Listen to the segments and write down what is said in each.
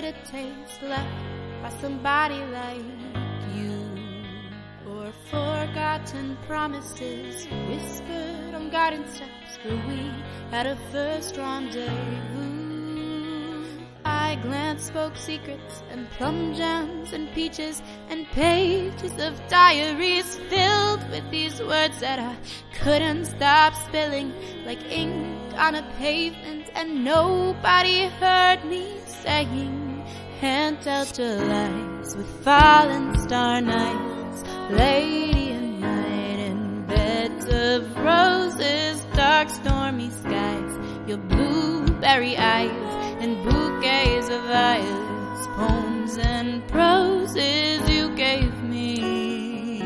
bitter taste left by somebody like you. Or forgotten promises whispered on garden steps where we had a first rendezvous. I glanced, spoke secrets and plum jams and peaches and pages of diaries filled with these words that I couldn't stop spilling like ink on a pavement, and nobody heard me saying, hand out your lights with fallen star nights, lady in night, in beds of roses, dark stormy skies, your blueberry eyes and bouquets of violets, poems and proses you gave me,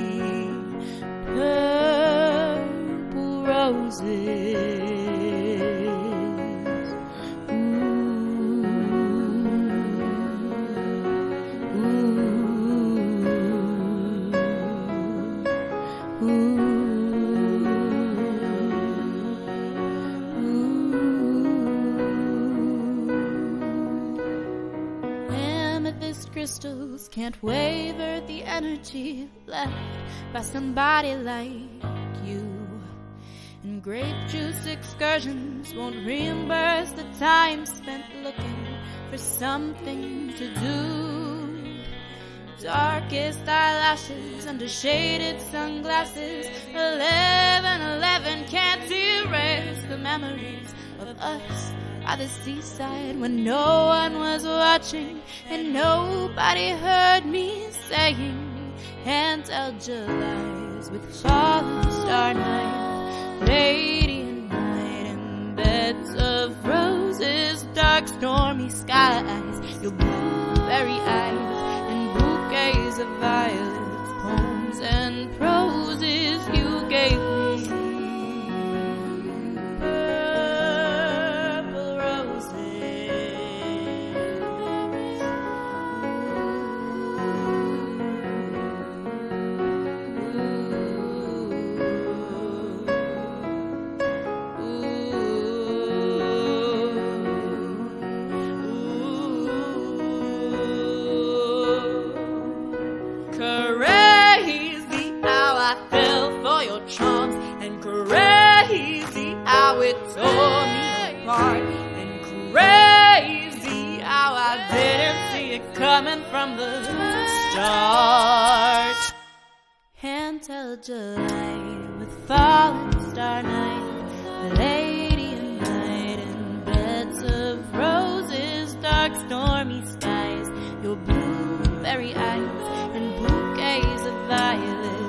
purple roses. Crystals can't waver the energy left by somebody like you. And grape juice excursions won't reimburse the time spent looking for something to do. Darkest eyelashes under shaded sunglasses, 11:11 can't erase the memories of us by the seaside when no one was watching and nobody heard me saying, hand out your lies with fallen star night, lady in night, in beds of roses, dark stormy skies, your blueberry eyes and bouquets of violets, poems and proses you gave me. Crazy how I fell for your charms, and crazy how it tore me apart, and crazy how I didn't see it coming from the start. Hand-held July with fallen star night, lady in night, in beds of roses, dark stormy skies, your blueberry eyes and bouquets of violets.